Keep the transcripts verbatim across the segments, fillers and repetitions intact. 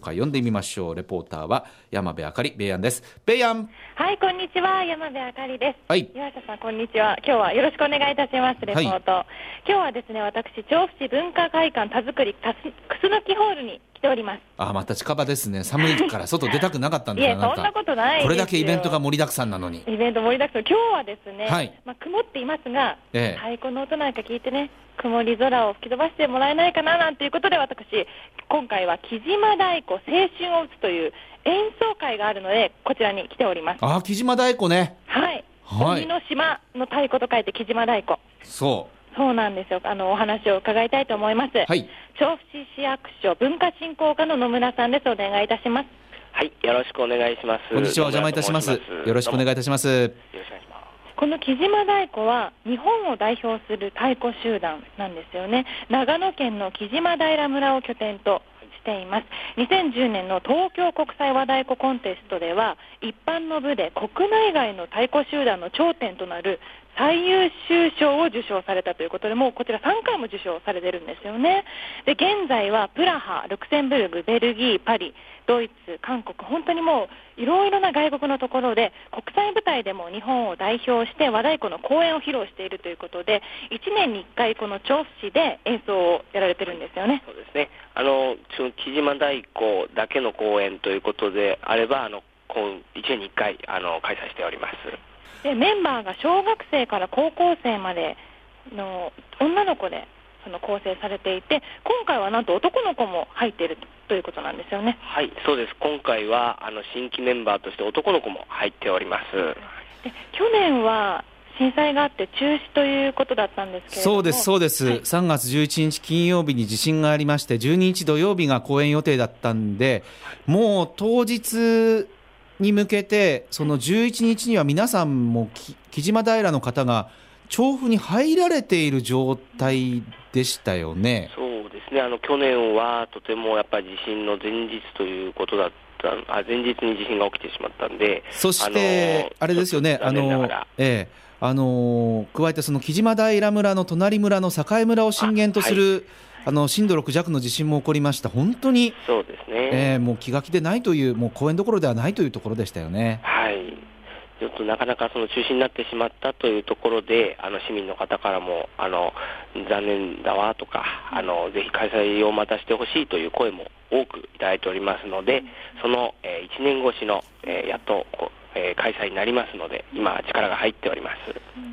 会読んでみましょう。レポーターは山部あかり、ベイアンです。ベイアン。 はい、こんにちは、山部あかりです。 はい、 岩下さん、こんにちは。今日はよろしくお願いいたします。レポート、はい、今日はですね、私調布市文化会館田作りくすのきホールに来ております。 あ、また近場ですね。寒いから外出たくなかったんですか？ いや、そんなことないですよ。 これだけイベントが盛りだくさんなのに。 イベント盛りだくさん。今日はですね、 はい、まあ、 曇っていますが、 ええ、 太鼓の音なんか聞いてね、曇り空を吹き飛ばしてもらえないかななんていうことで、私今回は木島太鼓青春を打つという演奏会があるので、こちらに来ております。 あ、木島太鼓ね。 はい、はい、鬼の島の太鼓と書いて木島太鼓。 そうそうなんですよ。あのお話を伺いたいと思います。 はい、 調布市市役所文化振興課の野村さんです。お願いいたします。 はい、よろしくお願いします。 こんにちは、お邪魔いたします。よろしくお願いいたします。よろしくお願いします。 この木島太鼓は日本を代表する太鼓集団なんですよね。長野県の木島平村を拠点としています。にせんじゅうねんの東京国際和太鼓コンテストでは一般の部で国内外の太鼓集団の頂点となる最優秀賞を受賞されたということで、もうこちらさんかいも受賞されてるんですよね。で、現在はプラハ、ルクセンブルグ、ベルギー、パリ、ドイツ、韓国、本当にもういろいろな外国のところで国際舞台でも日本を代表して和太鼓の公演を披露しているということで、いちねんにいっかいこの調布市で演奏をやられてるんですよね。 そうですね。あの木島太鼓だけの公演ということであれば、あのいちねんにいっかいあの開催しております。 で、メンバーが小学生から高校生までの女の子でその構成されていて、今回はなんと男の子も入っているということなんですよね。 はい、そうです。今回はあの新規メンバーとして男の子も入っております。 で、去年は震災があって中止ということだったんですけれども。 そうですそうです、はい、さんがつじゅういちにち金曜日に地震がありまして、じゅうににち土曜日が公演予定だったんで、もう当日に向けてそのじゅういちにちには皆さんも木島平の方が調布に入られている状態でしたよね。 そうですね。あの去年はとてもやっぱり地震の前日ということだったあ前日に地震が起きてしまったんで、 そしてあれですよね、あの、ええ、あの加えてその木島平村の隣村の栄村を震源とする、はい、あの震度ろく弱の地震も起こりました。本当にそうですね、 えー、もう気が気でないという、もう公園どころではないというところでしたよね。 はい、ちょっとなかなかその中止になってしまったというところで、あの市民の方からもあの残念だわとか、あのぜひ開催をまたしてほしいという声も多くいただいておりますので、その、えー、いちねん越しの、えー、やっとこう、えー、開催になりますので、今力が入っております。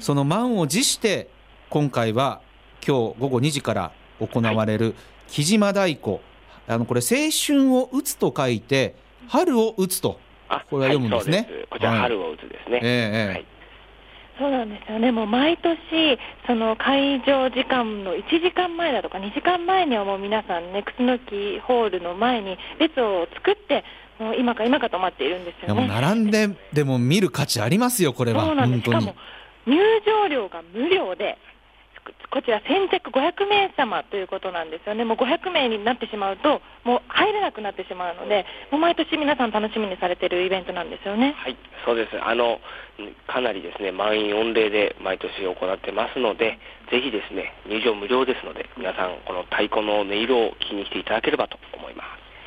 その満を持して今回は今日ごごにじから行われる木島太鼓、はい、あのこれ青春を打つと書いて春を打つと、これは読むんですね。はい、 そうです。こちら春を打つですね。 えーはい、 そうなんですよね。もう毎年その会場時間のいちじかんまえだとかにじかんまえにはもう皆さんね、くすのきホールの前に列を作ってもう今か今かと待っているんですよね。 いやもう並んででも見る価値ありますよ、これは。 そうなんです。しかも入場料が無料で、こちら先着ごひゃくめいさまということなんですよね。もうごひゃくめいになってしまうともう入れなくなってしまうので、もう毎年皆さん楽しみにされているイベントなんですよね。 はい、そうです。あのかなりですね、満員御礼で毎年行ってますので、ぜひですね、入場無料ですので、皆さんこの太鼓の音色を聞きに来ていただければと思います。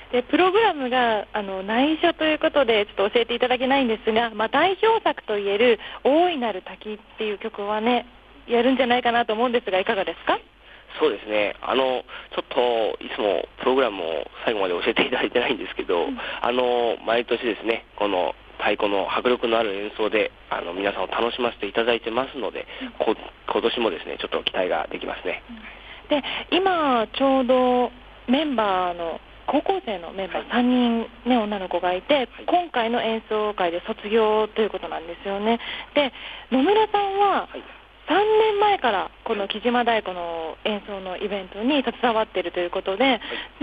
で、プログラムがあの内緒ということでちょっと教えていただけないんですが、まあ、代表作といえる大いなる滝っていう曲はね、やるんじゃないかなと思うんですが、いかがですか？ そうですね、あのちょっといつもプログラムを最後まで教えていただいてないんですけど、うん、あの毎年ですね、この太鼓の迫力のある演奏であの皆さんを楽しませていただいてますので、うん、こ今年もですね、ちょっと期待ができますね。 うん、で、今ちょうどメンバーの高校生のメンバーさんにん、ね、女の子がいて、はい、今回の演奏会で卒業ということなんですよね。で、野村さんは、はい、さんねんまえからこの木島太鼓の演奏のイベントに携わっているということで、はい、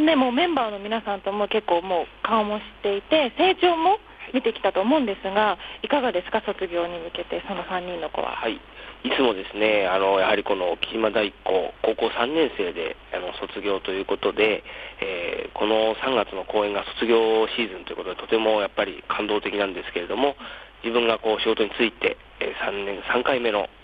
でもうメンバーの皆さんとも結構もう顔も知っていて成長も見てきたと思うんですが、いかがですか、卒業に向けてそのさんにんの子は。 はい、いつもですね、あのやはりこの木島太鼓高校さんねん生であの卒業ということで、えー、このさんがつの公演が卒業シーズンということでとてもやっぱり感動的なんですけれども、自分がこう仕事に就いてさんねんさんかいめの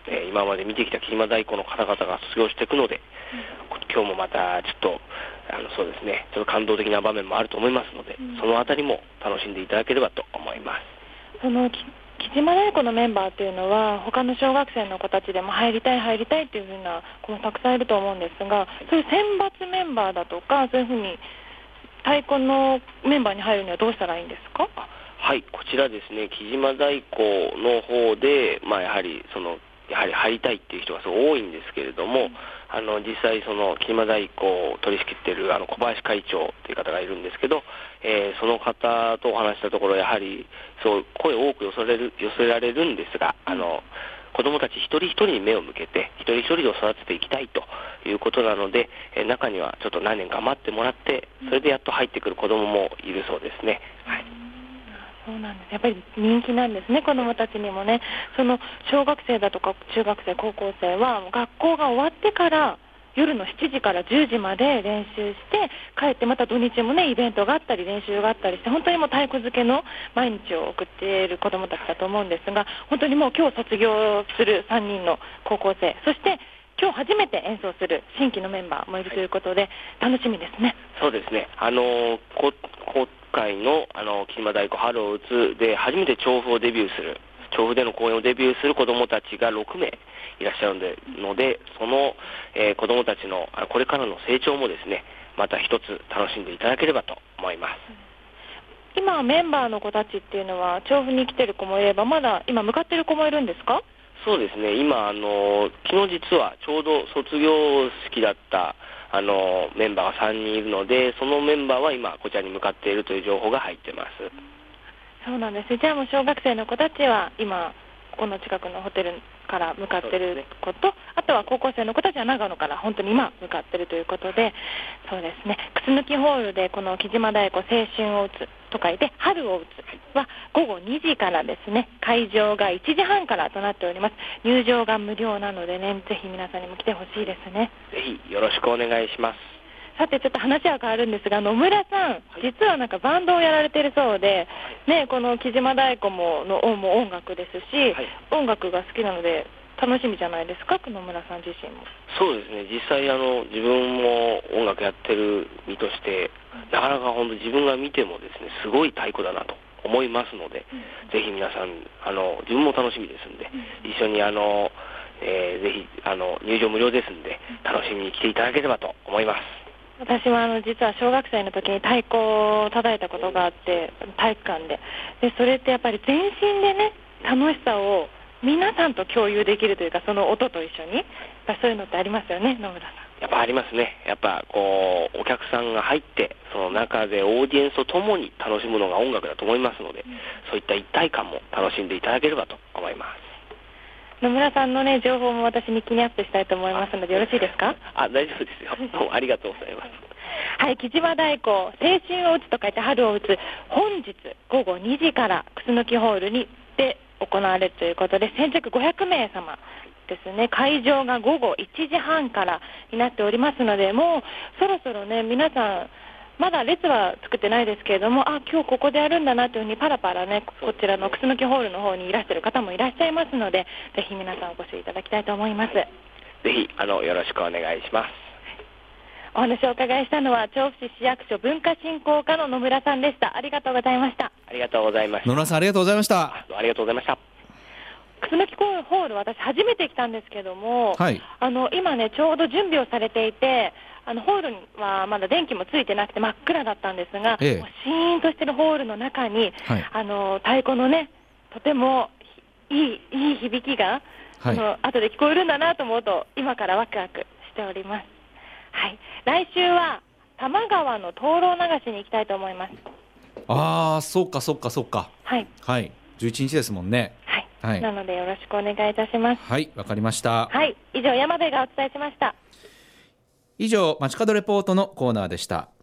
えー今まで見てきた木島太鼓の方々が卒業していくので、今日もまたちょっとあのそうですね、ちょっと感動的な場面もあると思いますので、そのあたりも楽しんでいただければと思います。 そのき木島太鼓のメンバーというのは他の小学生の子たちでも入りたい入りたいっていうふうな子もたくさんいると思うんですが、そういう選抜メンバーだとかそういうふうに太鼓のメンバーに入るにはどうしたらいいんですか？ はい、こちらですね、木島太鼓の方で、まあ、やはりそのやはり入りたいっていう人がすごい多いんですけれども、うん、あの実際その木島太鼓を取り仕切っているあの小林会長という方がいるんですけど、えー、その方とお話したところ、やはりそう声を多く寄せられる寄せられるんですが、あの子どもたち一人一人に目を向けて一人一人を育てていきたいということなので、えー、中にはちょっと何年か待ってもらってそれでやっと入ってくる子どももいるそうですね。はい、 そうなんです。やっぱり人気なんですね、子どもたちにもね。その小学生だとか中学生、高校生は学校が終わってから夜のしちじからじゅうじまで練習して帰ってまた土日もねイベントがあったり練習があったりして本当にもう太鼓漬けの毎日を送っている子どもたちだと思うんですが、本当にもう今日卒業するさんにんの高校生、そして今日初めて演奏する新規のメンバーもいるということで楽しみですね。 そうですね、あのこ今回のあの木島太鼓春を打つで初めて調布をデビューする調布での公演をデビューする子どもたちがろくめいいらっしゃるので、その、えー、子どもたちのこれからの成長もですねまた一つ楽しんでいただければと思います。 今メンバーの子たちっていうのは調布に来てる子もいればまだ今向かってる子もいるんですか？ そうですね、今あの昨日実はちょうど卒業式だったあのメンバーがさんにんいるので、そのメンバーは今こちらに向かっているという情報が入ってます。 そうなんです。じゃあもう小学生の子たちは今この近くのホテルから向かってること、あとは高校生の子たちは長野から本当に今向かってるということで、そうですね、くすぬきホールでこの木島太鼓青春を打つと書いて春を打つはごごにじからですね、会場がいちじはんからとなっております。入場が無料なのでね、ぜひ皆さんにも来てほしいですね。 ぜひよろしくお願いします。 さてちょっと話は変わるんですが、野村さん、はい、実はなんかバンドをやられているそうで、はい、ね、この木島太鼓ものも音楽ですし、はい、音楽が好きなので楽しみじゃないですか、野村さん自身も。 そうですね、実際あの自分も音楽やってる身として、なかなか本当自分が見てもですねすごい太鼓だなと思いますので、うん、ぜひ皆さんあの自分も楽しみですんで、うん、一緒にあの、えー、ぜひあの入場無料ですんで楽しみに来ていただければと思います。 私はあの実は小学生の時に太鼓を叩いたことがあって、体育館で、でそれってやっぱり全身でね楽しさを皆さんと共有できるというか、その音と一緒にやっぱそういうのってありますよね、野村さん。 やっぱありますね。やっぱこうお客さんが入ってその中でオーディエンスとともに楽しむのが音楽だと思いますので、うん、そういった一体感も楽しんでいただければと思います。 野村さんのね情報も私日記にアップしたいと思いますのでよろしいですか？ あ、大丈夫ですよ。どうもありがとうございます。 はい、木島太鼓青春を打つと書いて春を打つ、本日ごごにじからくすぬきホールにで行われるということで、先着ごひゃくめいさまですね。会場がごごいちじはんからになっておりますので、もうそろそろね皆さんまだ列は作ってないですけれども、あ、今日ここでやるんだなというふうにパラパラね、こちらのくすぬきホールの方にいらっしゃる方もいらっしゃいますので、ぜひ皆さんお越しいただきたいと思います。ぜひあのよろしくお願いします。 お話をお伺いしたのは調布市市役所文化振興課の野村さんでした。ありがとうございました。 ありがとうございました。 野村さんありがとうございました。 ありがとうございました。 くすぬきホール私初めて来たんですけども、はい、あの今ねちょうど準備をされていて、あのホールにはまだ電気もついてなくて真っ暗だったんですが、ええ、シーンとしてるホールの中に、はい、あの太鼓のねとてもいい、いい響きが、はい、あの後で聞こえるんだなと思うと今からワクワクしております。はい、来週は多摩川の灯籠流しに行きたいと思います。 ああ、そうかそうかそうか。 はい、 はい、じゅういちにちですもんね。 はい、はい、なのでよろしくお願いいたします。 はい、わかりました。 はい、以上山部がお伝えしました。 以上街角レポートのコーナーでした。